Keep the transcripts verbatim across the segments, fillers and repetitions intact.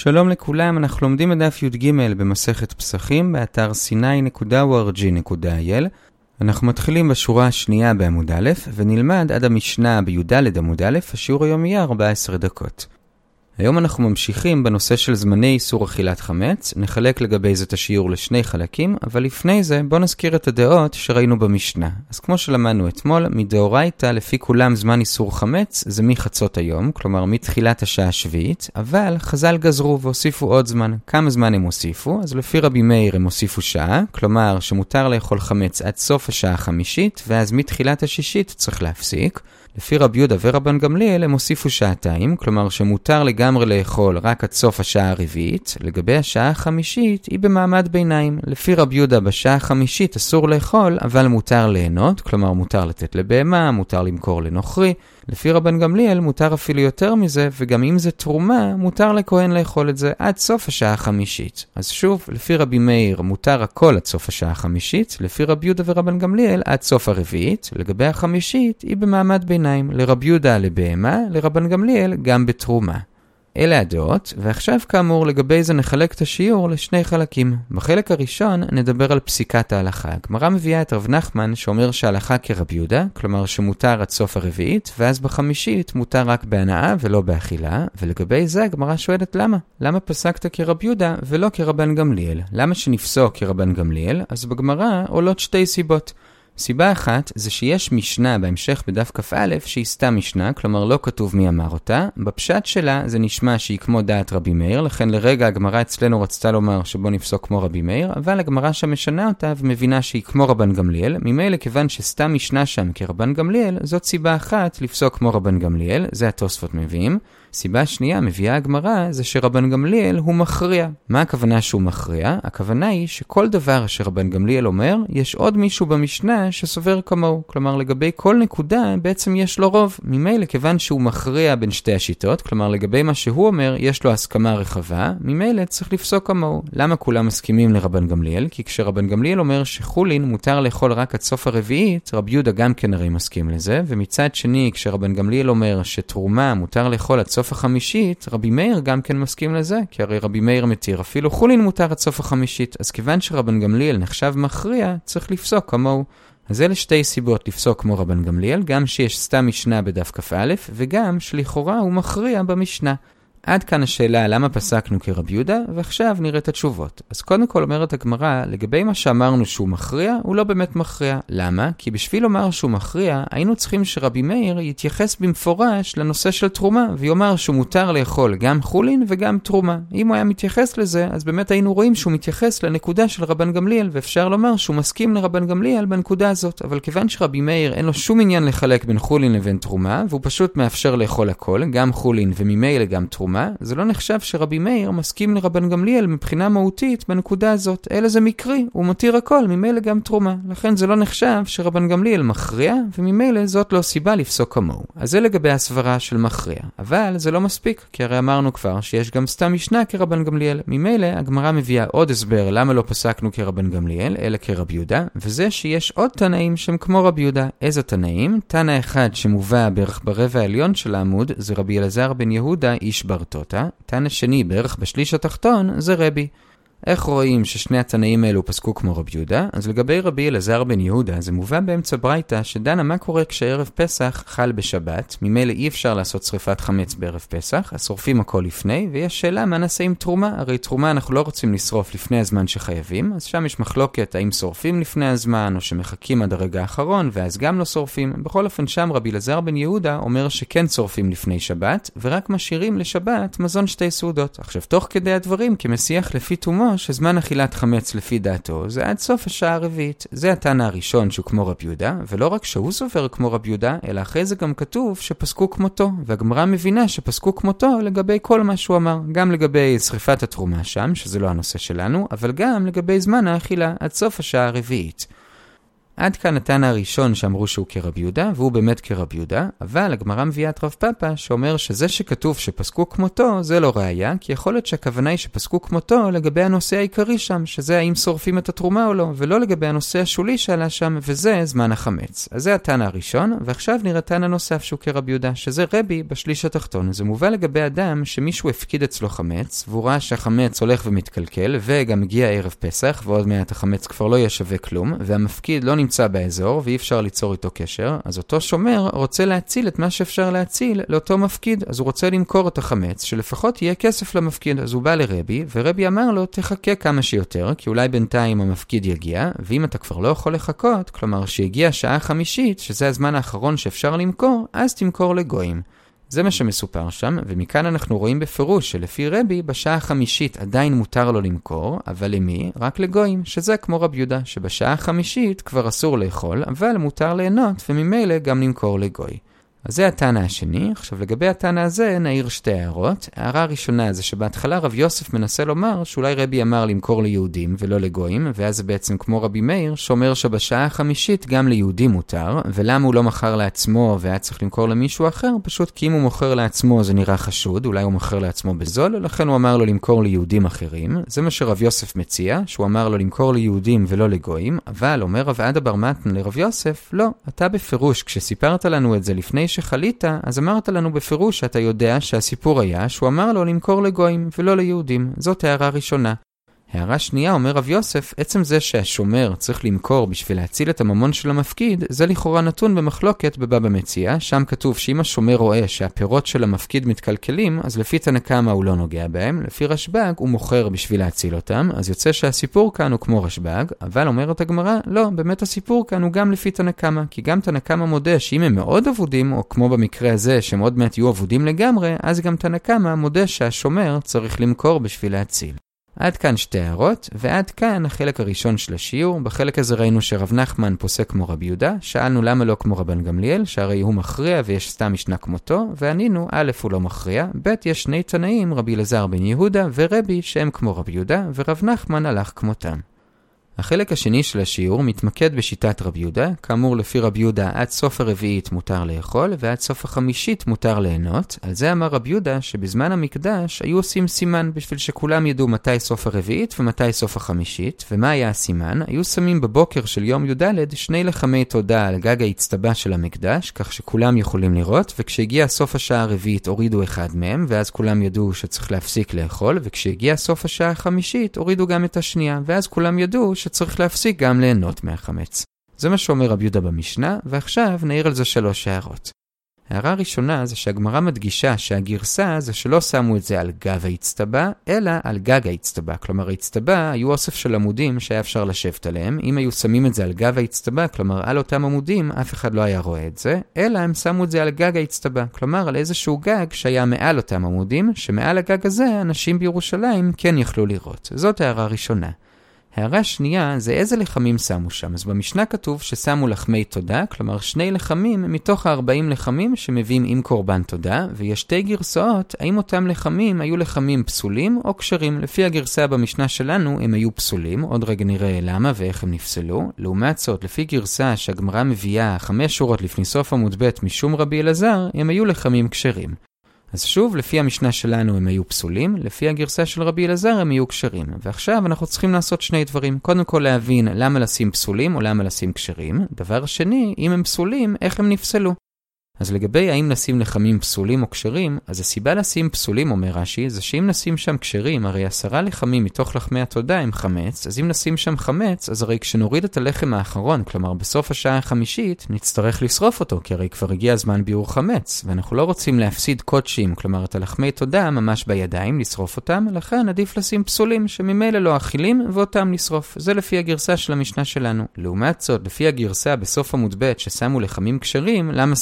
שלום לכולם, אנחנו לומדים בדף י"ג במסכת פסחים באתר סיני נקודה או אר ג'י נקודה איי אל. אנחנו מתחילים בשורה השנייה בעמוד א' ונלמד עד המשנה בי"ד עמוד א', השיעור היום יהיה ארבע עשרה דקות. היום אנחנו ממשיכים בנושא של זמני איסור אכילת חמץ, נחלק לגבי זה את השיעור לשני חלקים, אבל לפני זה בוא נזכיר את הדעות שראינו במשנה. אז כמו שלמדנו אתמול, מדאורייתא לפי כולם זמן איסור חמץ זה מחצות היום, כלומר מתחילת השעה השביעית, אבל חז"ל גזרו והוסיפו עוד זמן. כמה זמן הם הוסיפו? אז לפי רבי מאיר הם הוסיפו שעה, כלומר שמותר לאכול חמץ עד סוף השעה החמישית, ואז מתחילת השישית צריך להפסיק. לפי רבי יהודה ורבן גמליאל הם הוסיפו שעתיים, כלומר שמותר לגמרי לאכול רק עד סוף השעה הרביעית. לגבי השעה החמישית היא במעמד ביניים. לפי רבי יהודה בשעה החמישית אסור לאכול, אבל מותר ליהנות, כלומר מותר לתת לבהמה, מותר למכור לנוכרי. לפי רבן גמליאל מותר אפילו יותר מזה, וגם אם זה תרומה, מותר לכהן לאכול את זה עד סוף השעה החמישית. אז שוב, לפי רבי מאיר מותר הכל עד סוף השעה החמישית, לפי רבי יהודה ורבן גמליאל עד סוף הרביעית. לגבי החמישית היא במעמד ביניים, לרבי יהודה לבהמה, לרבן גמליאל גם בתרומה. אלה הדעות, ועכשיו כאמור לגבי זה נחלק את השיעור לשני חלקים. בחלק הראשון נדבר על פסיקת ההלכה. הגמרא מביאה את רב נחמן שאומר שההלכה כרבי יהודה, כלומר שמותר עד סוף הרביעית, ואז בחמישית מותר רק בהנאה ולא באכילה, ולגבי זה הגמרא שואלת למה? למה פסקת כרבי יהודה ולא כרבן גמליאל? למה שנפסוק כרבן גמליאל? אז בגמרא עולות שתי סיבות. סיבה אחת זה שיש משנה בהמשך בדף כ"א שהיא סתם משנה, כלומר לא כתוב מי אמר אותה. בפשט שלה זה נשמע שהיא כמו דעת רבי מאיר, לכן לרגע הגמרא אצלנו רצתה לומר שבו נפסוק כמו רבי מאיר, אבל הגמרא שם משנה אותה ומבינה שהיא כמו רבן גמליאל. ממילא כיוון שסתם משנה שם כרבן גמליאל, זאת סיבה אחת לפסוק כמו רבן גמליאל, זה התוספות מביאים. סיבה שנייה מביאה הגמרא זה שרבן גמליאל הוא מכריע. מה הכוונה שהוא מכריע? הכוונה היא שכל דבר שרבן גמליאל אומר, יש עוד מישהו במשנה שסובר כמוהו. כלומר לגבי כל נקודה בעצם יש לו רוב. ממילא כיוון שהוא מכריע בין שתי השיטות, כלומר לגבי מה שהוא אומר יש לו הסכמה רחבה, ממילא צריך לפסוק כמוהו. למה כולם מסכימים לרבן גמליאל? כי כשרבן גמליאל אומר שחולין מותר לאכול רק עד סוף הרביעית, רבי יהודה גם כן הרי מסכים לזה, ומצד שני כשרבן גמליאל אומר שתרומה מותר לאכול עד סוף החמישית, רבי מאיר גם כן מסכים לזה, כי הרי רבי מאיר מתיר אפילו חולין מותר עד סוף החמישית. אז כיוון שרבן גמליאל נחשב מכריע, צריך לפסוק כמוהו. אז אלה שתי סיבות לפסוק כמו רבן גמליאל, גם שיש סתם משנה בדף כ"א, וגם שלכאורה הוא מכריע במשנה. עד כאן השאלה למה פסקנו כרבי יהודה, ועכשיו נראה את התשובות. אז קודם כל אומרת הגמרא, לגבי מה שאמרנו שהוא מכריע, הוא לא באמת מכריע. למה? כי בשביל לומר שהוא מכריע, היינו צריכים שרבי מאיר יתייחס במפורש לנושא של תרומה, ויאמר שהוא מותר לאכול גם חולין וגם תרומה. אם הוא היה מתייחס לזה, אז באמת היינו רואים שהוא מתייחס לנקודה של רבן גמליאל, ואפשר לומר שהוא מסכים לרבן גמליאל בנקודה הזאת. אבל כיוון שרבי מאיר אין לו שום עניין לחלק בין חולין לבין תרומה, והוא פשוט מאפשר לאכול הכל, גם חולין וממילא גם תרומה, זה לא נחשב שרבי מאיר מסכים לרבן גמליאל מבחינה מהותית בנקודה הזאת, אלא זה מקרי, הוא מתיר הכל, ממילא גם תרומה. לכן זה לא נחשב שרבן גמליאל מכריע, וממילא זאת לא סיבה לפסוק כמוהו. אז זה לגבי הסברה של מכריע. אבל זה לא מספיק, כי הרי אמרנו כבר שיש גם סתם משנה כרבן גמליאל. ממילא הגמרא מביאה עוד הסבר למה לא פסקנו כרבן גמליאל, אלא כרבי יהודה, וזה שיש עוד תנאים שהם כמו רבי יהודה. איזה תנאים? תנא אחד שמובא בערך ברבע העליון של העמוד, זה רבי אלעזר בן יהודה איש בר תותא. תנא שני בערך בשליש התחתון זה רבי. איך רואים ששני התנאים האלו פסקו כמו רבי יהודה? אז לגבי רבי אלעזר בן יהודה זה מובא באמצע ברייתא שדנה מה קורה כשערב פסח חל בשבת. ממילא אי אפשר לעשות שריפת חמץ בערב פסח, אז שורפים הכל לפני, ויש שאלה מה נעשה עם תרומה. הרי תרומה אנחנו לא רוצים לשרוף לפני הזמן שחייבים, אז שם יש מחלוקת האם שורפים לפני הזמן או שמחכים עד הרגע האחרון ואז גם לא שורפים. בכל אופן שם רבי אלעזר בן יהודה אומר שכן שורפים לפני שבת ורק משאירים לשבת מזון שתי סעודות. עכשיו תוך כדי הדברים כמשיח לפי תומו שזמן אכילת חמץ לפי דעתו זה עד סוף השעה הרביעית. זה התנא הראשון שהוא כמו רבי יהודה, ולא רק שהוא סובר כמו רבי יהודה, אלא אחרי זה גם כתוב שפסקו כמותו, והגמרא מבינה שפסקו כמותו לגבי כל מה שהוא אמר, גם לגבי שריפת התרומה שם, שזה לא הנושא שלנו, אבל גם לגבי זמן האכילה עד סוף השעה הרביעית. עד כאן התנא הראשון שאמרו שהוא כרבי יהודה, והוא באמת כרבי יהודה, אבל הגמרא מביאה את רב פאפא שאומר שזה שכתוב שפסקו כמותו זה לא ראיה, כי יכול להיות שהכוונה היא שפסקו כמותו לגבי הנושא העיקרי שם, שזה האם שורפים את התרומה או לא, ולא לגבי הנושא השולי שעלה שם, וזה זמן החמץ. אז זה התנא הראשון, ועכשיו נראה תנא נוסף שהוא כרבי יהודה, שזה רבי בשליש התחתון. זה מובא לגבי אדם שמישהו הפקיד אצלו חמץ, והוא ראה שהחמץ הולך ומתקלקל, וגם הגיע ערב פסח, ועוד מעט החמץ כבר לא יהיה שווה כלום, והמפקיד לא נמצא באזור ואי אפשר ליצור איתו קשר, אז אותו שומר רוצה להציל את מה שאפשר להציל לאותו מפקיד, אז הוא רוצה למכור את החמץ, שלפחות יהיה כסף למפקיד. אז הוא בא לרבי, ורבי אמר לו, תחכה כמה שיותר, כי אולי בינתיים המפקיד יגיע, ואם אתה כבר לא יכול לחכות, כלומר שיגיע שעה חמישית, שזה הזמן האחרון שאפשר למכור, אז תמכור לגויים. זה מה שמסופר שם, ומכאן אנחנו רואים בפירוש שלפי רבי, בשעה החמישית עדיין מותר לו למכור, אבל למי? רק לגויים, שזה כמו רבי יהודה, שבשעה החמישית כבר אסור לאכול, אבל מותר ליהנות, וממילא גם למכור לגוי. אז זה התנא השני. עכשיו לגבי התנא הזה נעיר שתי הערות. הערה הראשונה זה שבהתחלה רב יוסף מנסה לומר שאולי רבי אמר למכור ליהודים ולא לגויים, ואז זה בעצם כמו רבי מאיר שאומר שבשעה החמישית גם ליהודים מותר, ולמה הוא לא מכר לעצמו והיה צריך למכור למישהו אחר? פשוט כי אם הוא מוכר לעצמו זה נראה חשוד, אולי הוא מוכר לעצמו בזול, לכן הוא אמר לו למכור ליהודים אחרים. זה מה שרב יוסף מציע, שהוא אמר לו למכור ליהודים ולא לגויים, אבל אומר רב עדה בר מתנא לרב יוסף, לא, אתה בפירוש כשסיפרת לנו את זה לפני שחלית, אז אמרת לנו בפירוש שאתה יודע שהסיפור היה שהוא אמר לו למכור לגויים ולא ליהודים. זאת הערה ראשונה. הערה שנייה, אומר רב יוסף, עצם זה שהשומר צריך למכור בשביל להציל את הממון של המפקיד, זה לכאורה נתון במחלוקת בבבא מציעא. שם כתוב שאם השומר רואה שהפירות של המפקיד מתקלקלים, אז לפי תנא קמא הוא לא נוגע בהם, לפי רשב"ג הוא מוכר בשביל להציל אותם, אז יוצא שהסיפור כאן הוא כמו רשב"ג, אבל אומרת הגמרא, לא, באמת הסיפור כאן הוא גם לפי תנא קמא, כי גם תנא קמא מודה שאם הם מאוד אבודים, או כמו במקרה הזה שהם עוד מעט יהיו אבודים לגמרי, אז גם תנא קמא מודה שהשומר צריך למכור בשביל להציל. עד כאן שתי הערות, ועד כאן החלק הראשון של השיעור. בחלק הזה ראינו שרב נחמן פוסק כמו רבי יהודה, שאלנו למה לא כמו רבן גמליאל, שהרי הוא מכריע ויש סתם משנה כמותו, וענינו, א' הוא לא מכריע, ב' יש שני תנאים, רבי אלעזר בן יהודה ורבי שהם כמו רבי יהודה, ורב נחמן הלך כמותם. החלק השני של השיעור מתמקד בשיטת רבי יהודה. כאמור לפי רבי יהודה עד סוף הרביעית מותר לאכול ועד סוף החמישית מותר ליהנות. על זה אמר רבי יהודה שבזמן המקדש היו עושים סימן בשביל שכולם ידעו מתי סוף הרביעית ומתי סוף החמישית. ומה היה הסימן? היו שמים בבוקר של יום י"ד שני לחמי תודה על גג האצטבה של המקדש, כך שכולם יכולים לראות, וכשהגיע סוף השעה הרביעית הורידו אחד מהם, ואז כולם ידעו שצריך להפסיק לאכול, וכשהגיע סוף השעה החמישית הורידו גם את השנייה, ואז כולם ידעו שצריך להפסיק גם ליהנות מהחמץ. זה מה שאומר רבי יהודה במשנה, ועכשיו נעיר על זה שלוש הערות. הערה הראשונה זה שהגמרא מדגישה שהגרסה זה שלא שמו את זה על גב האצטבה, אלא על גג האצטבה. כלומר, האצטבה היו אוסף של עמודים שהיה אפשר לשבת עליהם. אם היו שמים את זה על גב האצטבה, כלומר על אותם עמודים, אף אחד לא היה רואה את זה, אלא הם שמו את זה על גג האצטבה. כלומר, על איזשהו גג שהיה מעל אותם עמודים, שמעל הגג הזה אנשים בירושלים כן יכלו לראות. זאת הערה ראשונה. הערה שנייה זה איזה לחמים שמו שם. אז במשנה כתוב ששמו לחמי תודה, כלומר שני לחמים מתוך ה-ארבעים לחמים שמביאים עם קורבן תודה, ויש שתי גרסאות, האם אותם לחמים היו לחמים פסולים או כשרים. לפי הגרסה במשנה שלנו הם היו פסולים, עוד רגע נראה למה ואיך הם נפסלו. לעומת זאת, לפי גרסה שהגמרא מביאה חמש שורות לפני סוף עמוד ב' משום רבי אלעזר, הם היו לחמים כשרים. אז שוב, לפי המשנה שלנו הם היו פסולים, לפי הגרסה של רבי אלעזר הם היו כשרים. ועכשיו אנחנו צריכים לעשות שני דברים. קודם כל להבין למה לשים פסולים או למה לשים כשרים. דבר שני, אם הם פסולים, איך הם נפסלו. אז לגבי האם נשים לחמים פסולים או כשרים, אז הסיבה לשים פסולים, אומר רש"י, זה שאם נשים שם כשרים, הרי עשרה לחמים מתוך לחמי התודה הם חמץ, אז אם נשים שם חמץ, אז הרי כשנוריד את הלחם האחרון, כלומר בסוף השעה החמישית, נצטרך לשרוף אותו, כי הרי כבר הגיע הזמן ביעור חמץ, ואנחנו לא רוצים להפסיד קודשים, כלומר את הלחמי תודה ממש בידיים, לשרוף אותם, לכן עדיף לשים פסולים שממילא לא אכילים, ואותם לשרוף. זה לפי הגרסה של המשנה שלנו. לעומת זאת, לפי הגרסה בסוף עמוד ב' ששמו לחמים כשרים, למה שמו כשרים?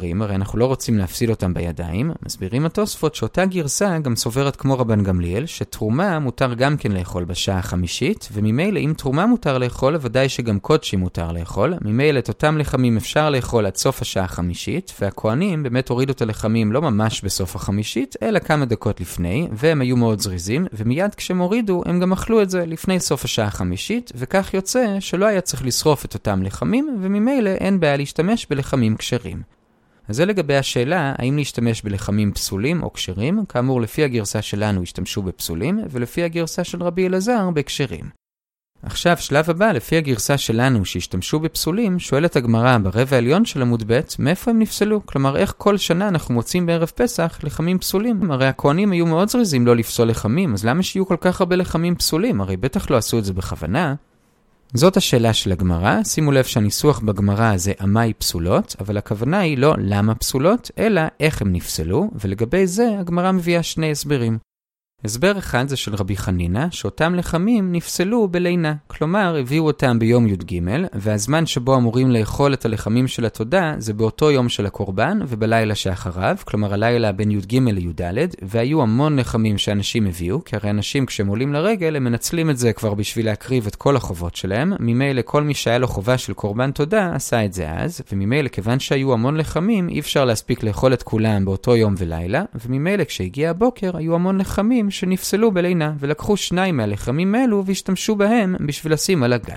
כשרים, הרי אנחנו לא רוצים להפסיד אותם בידיים. מסבירים התוספות שאותה גרסה גם סוברת כמו רבן גמליאל, שתרומה מותר גם כן לאכול בשעה החמישית, וממילא אם תרומה מותר לאכול, ודאי שגם קודשי מותר לאכול. ממילא את אותם לחמים אפשר לאכול עד סוף השעה החמישית, והכהנים באמת הורידו את הלחמים לא ממש בסוף החמישית, אלא כמה דקות לפני, והם היו מאוד זריזים, ומיד כשהם הורידו, הם גם אכלו את זה לפני סוף השעה החמישית, וכך יוצא שלא היה צריך לשרוף את אותם לחמים, וממילא אין בעיה להשתמש בלחמים כשרים. אז זה לגבי השאלה, האם להשתמש בלחמים פסולים או כשרים, כאמור לפי הגרסה שלנו השתמשו בפסולים, ולפי הגרסה של רבי אלעזר בכשרים. עכשיו, שלב הבא, לפי הגרסה שלנו שהשתמשו בפסולים, שואלת הגמרא ברבע העליון של עמוד ב', מאיפה הם נפסלו? כלומר, איך כל שנה אנחנו מוצאים בערב פסח לחמים פסולים? הרי הכהנים היו מאוד זריזים לא לפסול לחמים, אז למה שיהיו כל כך הרבה לחמים פסולים? הרי בטח לא עשו את זה בכוונה. זאת השאלה של הגמרא. שימו לב שהניסוח בגמרא זה עמי פסולות, אבל הכוונה היא לא למה פסולות, אלא איך הם נפסלו, ולגבי זה הגמרא מביאה שני הסברים. הסבר אחד זה של רבי חנינה, שאותם לחמים נפסלו בלינה. כלומר, הביאו אותם ביום י"ג, והזמן שבו אמורים לאכול את הלחמים של התודה זה באותו יום של הקורבן ובלילה שאחריו, כלומר הלילה בין י"ג לי"ד, והיו המון לחמים שאנשים הביאו, כי הרי אנשים כשהם עולים לרגל הם מנצלים את זה כבר בשביל להקריב את כל החובות שלהם. ממילא כל מי שהיה לו חובה של קורבן תודה עשה את זה אז, וממילא כיוון שהיו המון לחמים אי אפשר להספיק לאכול את כולם באותו יום ולילה, וממילא כשהגיע הבוקר היו המון לחמים שנפסלו בלינה, ולקחו שניים מהלחמים אלו והשתמשו בהם בשביל לשים על הגג.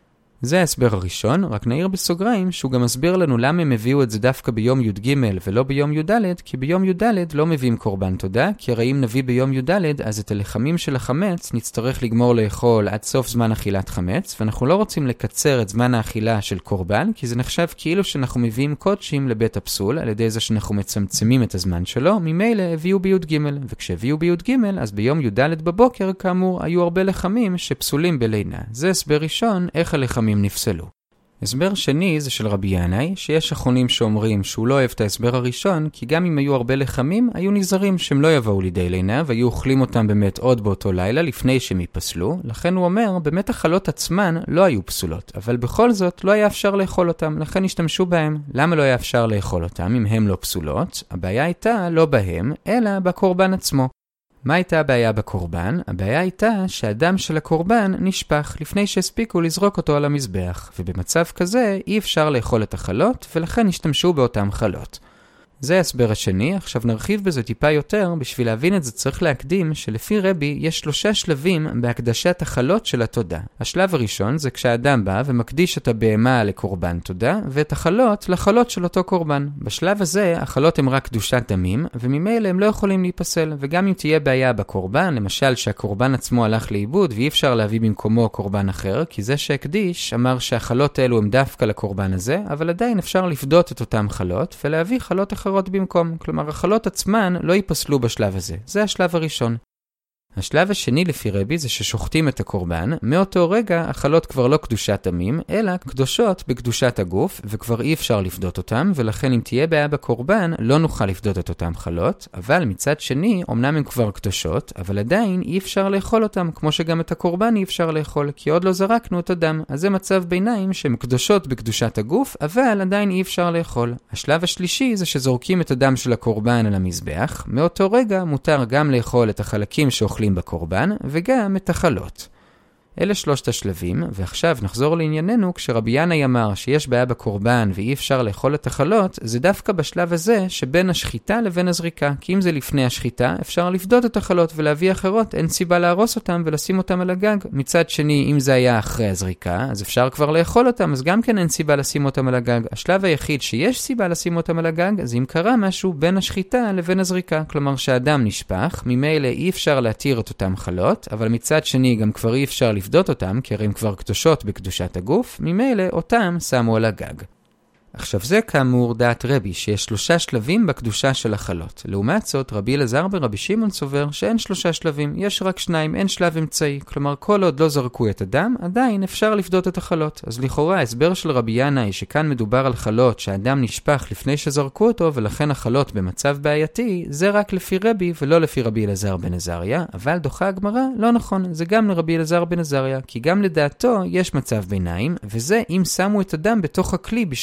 זה ההסבר הראשון, רק נעיר בסוגריים שהוא גם מסביר לנו למה הם הביאו את זה דווקא ביום י"ג ולא ביום י"ד, כי ביום י"ד לא מביאים קורבן תודה, כי הרי אם נביא ביום י"ד אז את הלחמים של החמץ נצטרך לגמור לאכול עד סוף זמן אכילת חמץ, ואנחנו לא רוצים לקצר את זמן האכילה של קורבן, כי זה נחשב כאילו שאנחנו מביאים קודשים לבית הפסול, על ידי זה שאנחנו מצמצמים את הזמן שלו. ממילא הביאו בי"ג, וכשהביאו בי"ג אז ביום י"ד בבוקר כאמור היו הרבה לחמים שפסולים בלינה. זה הסבר ראשון איך הלחמים נפסלו. הסבר שני זה של רבי ינאי, שיש אחרונים שאומרים שהוא לא אוהב את ההסבר הראשון, כי גם אם היו הרבה לחמים, היו נזהרים שהם לא יבואו לידי לינה, והיו אוכלים אותם באמת עוד באותו לילה לפני שהם ייפסלו. לכן הוא אומר, באמת החלות עצמן לא היו פסולות, אבל בכל זאת לא היה אפשר לאכול אותם, לכן השתמשו בהם. למה לא היה אפשר לאכול אותם אם הם לא פסולות? הבעיה הייתה לא בהם, אלא בקורבן עצמו. מה הייתה הבעיה בקורבן? הבעיה הייתה שהדם של הקורבן נשפך לפני שהספיקו לזרוק אותו על המזבח, ובמצב כזה אי אפשר לאכול את החלות, ולכן השתמשו באותם חלות. זה ההסבר השני. עכשיו נרחיב בזה טיפה יותר. בשביל להבין את זה צריך להקדים שלפי רבי יש שלושה שלבים בהקדשת החלות של התודה. השלב הראשון זה כשהאדם בא ומקדיש את הבהמה לקורבן תודה, ואת החלות לחלות של אותו קורבן. בשלב הזה החלות הם רק קדושת דמים, וממילא הם לא יכולים להיפסל, וגם אם תהיה בעיה בקורבן, למשל שהקורבן עצמו הלך לאיבוד ואי אפשר להביא במקומו קורבן אחר, כי זה שהקדיש אמר שהחלות האלו הם דווקא לקורבן הזה, אבל עדיין אפשר לפדות את אותם חלות ולהביא חלות אחרות במקום. כלומר, החלות עצמן לא ייפסלו בשלב הזה. זה השלב הראשון. השלב השני לפי רבי זה ששוחטים את הקורבן. מאותו רגע החלות כבר לא קדושת דמים, אלא קדושות בקדושת הגוף, וכבר אי אפשר לפדות אותם, ולכן אם תהיה בעיה בקורבן, לא נוכל לפדות את אותם חלות. אבל מצד שני, אמנם הן כבר קדושות, אבל עדיין אי אפשר לאכול אותם, כמו שגם את הקורבן אי אפשר לאכול, כי עוד לא זרקנו את הדם. אז זה מצב ביניים שהן קדושות בקדושת הגוף, אבל עדיין אי אפשר לאכול. השלב השלישי זה שזורקים את הדם של הקורבן על המזבח. מאותו רגע מותר גם לאכול את החלקים שאוכלים בקורבן וגם את החלות. אלה שלושת השלבים, ועכשיו נחזור לענייננו. כשרבי ינאי אמר שיש בעיה בקורבן ואי אפשר לאכול את החלות, זה דווקא בשלב הזה שבין השחיטה לבין הזריקה, כי אם זה לפני השחיטה אפשר לפדות את החלות ולהביא אחרות, אין סיבה להרוס אותם ולשים אותם על הגג. מצד שני, אם זה היה אחרי הזריקה אז אפשר כבר לאכול אותם, אז גם כן אין סיבה לשים אותם על הגג. השלב היחיד שיש סיבה לשים אותם על הגג זה אם קרה משהו בין השחיטה לבין הזריקה, כלומר שהדם נשפך, ממילא אי אפשר להתיר את אותם חלות, אבל מצד שני גם כבר אי אפשר לפדות אותם, כי הרי הם כבר קדושות בקדושת הגוף, ממילא אותם שמו על הגג. עכשיו זה כאמור דעת רבי, שיש שלושה שלבים בקדושה של החלות. לעומת זאת, רבי אלעזר ברבי שמעון סובר שאין שלושה שלבים, יש רק שניים, אין שלב אמצעי. כלומר, כל עוד לא זרקו את הדם, עדיין אפשר לפדות את החלות. אז לכאורה, ההסבר של רבי ינאי שכאן מדובר על חלות שהדם נשפך לפני שזרקו אותו, ולכן החלות במצב בעייתי, זה רק לפי רבי ולא לפי רבי אלעזר בן עזריה. אבל דוחה הגמרא, לא נכון, זה גם לרבי אלעזר בן עזריה, כי גם לדעתו יש מצב ביניים, וזה אם שמו את הדם בתוך הכלי בשביל לזרוק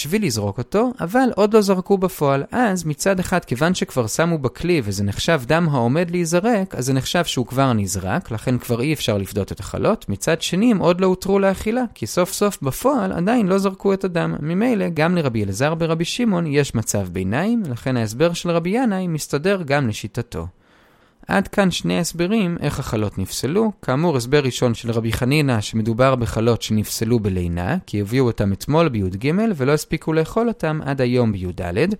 לזרוק אותו, אבל עוד לא זרקו בפועל. אז מצד אחד, כיוון שכבר שמו בכלי וזה נחשב דם העומד להיזרק, אז זה נחשב שהוא כבר נזרק, לכן כבר אי אפשר לפדות את החלות. מצד שני, הם עוד לא הותרו לאכילה, כי סוף סוף בפועל עדיין לא זרקו את הדם. ממילא, גם לרבי אלעזר ברבי שמעון יש מצב ביניים, לכן ההסבר של רבי ינאי מסתדר גם לשיטתו. עד כאן שני הסברים איך החלות נפסלו. כאמור, הסבר ראשון של רבי חנינא שמדובר בחלות שנפסלו בלינה, כי הביאו אותם אתמול בי"ג ולא הספיקו לאכול אותם עד היום בי"ד.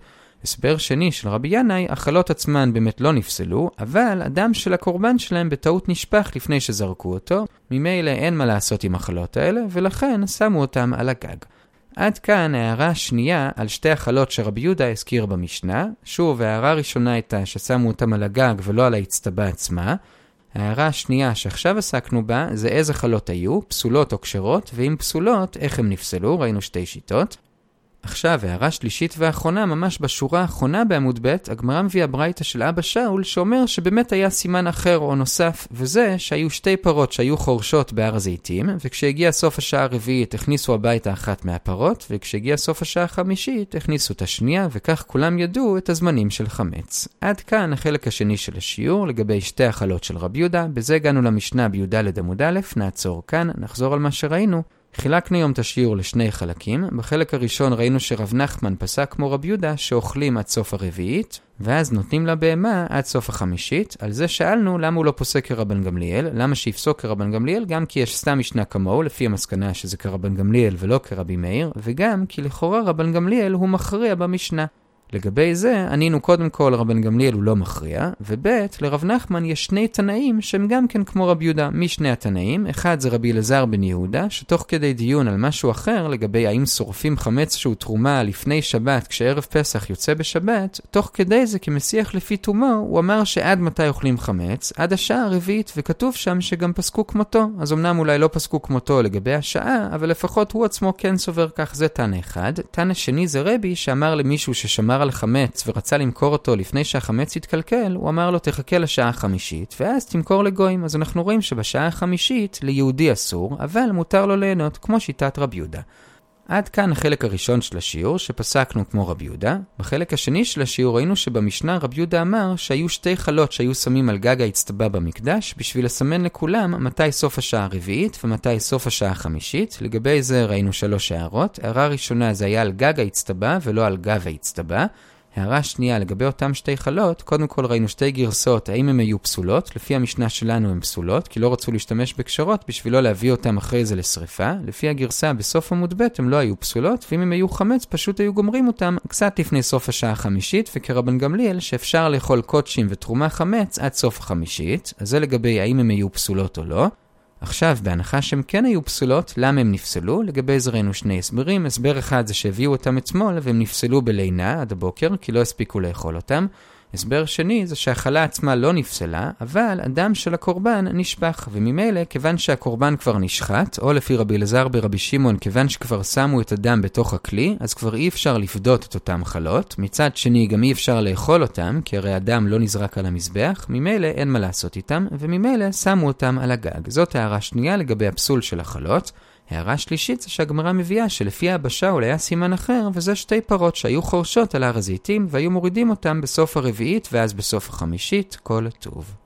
הסבר שני של רבי ינאי, החלות עצמן באמת לא נפסלו, אבל הדם של הקורבן שלהם בטעות נשפך לפני שזרקו אותו, ממילא אין מה לעשות עם החלות האלה, ולכן שמו אותם על הגג. עד כאן הערה השנייה על שתי החלות שרבי יהודה הזכיר במשנה. שוב, הערה הראשונה הייתה ששמו אותם על הגג ולא על ההצטבה עצמה. הערה השנייה שעכשיו עסקנו בה זה איזה חלות היו, פסולות או כשרות, ואם פסולות, איך הם נפסלו, ראינו שתי שיטות. עכשיו, הערה שלישית ואחרונה, ממש בשורה האחרונה בעמוד ב', הגמרא מביאה ברייתא של אבא שאול, שאומר שבאמת היה סימן אחר או נוסף, וזה שהיו שתי פרות שהיו חורשות בהר הזיתים, וכשהגיע סוף השעה הרביעית הכניסו הביתה אחת מהפרות, וכשהגיע סוף השעה החמישית הכניסו את השנייה, וכך כולם ידעו את הזמנים של חמץ. עד כאן החלק השני של השיעור לגבי שתי החלות של רבי יהודה. בזה הגענו למשנה בי"ד עמוד א', נעצור כאן, נחזור על מה שראינו. חילקנו היום את השיעור לשני חלקים. בחלק הראשון ראינו שרב נחמן פסק כמו רב יהודה שאוכלים עד סוף הרביעית, ואז נותנים לבהמה עד סוף החמישית. על זה שאלנו למה הוא לא פוסק כרבן גמליאל, למה שיפסוק כרבן גמליאל, גם כי יש סתם משנה כמוהו, לפי המסקנה שזה כרבן גמליאל ולא כרבי מאיר, וגם כי לכאורה רבן גמליאל הוא מכריע במשנה. לגבי זה, ענינו קודם כל רבן גמליאל הוא לא מכריע, ובית, לרב נחמן יש שני תנאים שהם גם כן כמו רבי יהודה. משני התנאים, אחד זה רבי אלעזר בן יהודה, שתוך כדי דיון על משהו אחר, לגבי האם שורפים חמץ שהוא תרומה לפני שבת, כשערב פסח יוצא בשבת, תוך כדי זה כמסיח לפי תומו, הוא אמר שעד מתי אוכלים חמץ, עד השעה הרביעית, וכתוב שם שגם פסקו כמותו. אז אמנם אולי לא פסקו כמותו לגבי השעה, אבל לפחות הוא עצמו כן סובר כך. זה תנא אחד. תנא שני זה רבי שאמר למישהו ששמר על חמץ ורצה למכור אותו לפני שהחמץ יתקלקל, הוא אמר לו תחכה לשעה החמישית ואז תמכור לגויים. אז אנחנו רואים שבשעה החמישית ליהודי אסור, אבל מותר לו ליהנות כמו שיטת רבי יהודה. עד כאן החלק הראשון של השיעור שפסקנו כמו רבי יהודה. בחלק השני של השיעור ראינו שבמשנה רבי יהודה אמר שהיו שתי חלות שהיו שמים על גג ההצטבה במקדש בשביל לסמן לכולם מתי סוף השעה הרביעית ומתי סוף השעה החמישית. לגבי זה ראינו שלוש הערות. הערה ראשונה זה היה על גג ההצטבה ולא על גב ההצטבה. הערה שנייה לגבי אותם שתי חלות, קודם כל ראינו שתי גרסות, האם הם היו פסולות. לפי המשנה שלנו הם פסולות, כי לא רצו להשתמש בקשרות בשביל לא להביא אותם אחרי זה לשריפה. לפי הגרסה בסוף עמוד ב' הם לא היו פסולות, ואם הם היו חמץ פשוט היו גומרים אותם קצת לפני סוף השעה החמישית, וכרבן גמליאל שאפשר לאכול קודשים ותרומה חמץ עד סוף החמישית. אז זה לגבי האם הם היו פסולות או לא. עכשיו, בהנחה שהם כן היו פסולות, למה הם נפסלו? לגבי זה ראינו שני הסברים. הסבר אחד זה שהביאו אותם אתמול והם נפסלו בלינה עד הבוקר, כי לא הספיקו לאכול אותם. הסבר שני זה שהחלה עצמה לא נפסלה, אבל הדם של הקורבן נשפך, וממילא כיוון שהקורבן כבר נשחט, או לפי רבי אלעזר ברבי שמעון, כיוון שכבר שמו את הדם בתוך הכלי, אז כבר אי אפשר לפדות את אותם חלות. מצד שני גם אי אפשר לאכול אותם, כי הרי הדם לא נזרק על המזבח, ממילא אין מה לעשות איתם, וממילא שמו אותם על הגג. זאת הערה שנייה לגבי הפסול של החלות. הערה שלישית זה שהגמרא מביאה שלפי אבא שאול היה סימן אחר, וזה שתי פרות שהיו חורשות על הר הזיתים והיו מורידים אותם בסוף הרביעית ואז בסוף החמישית. כל טוב.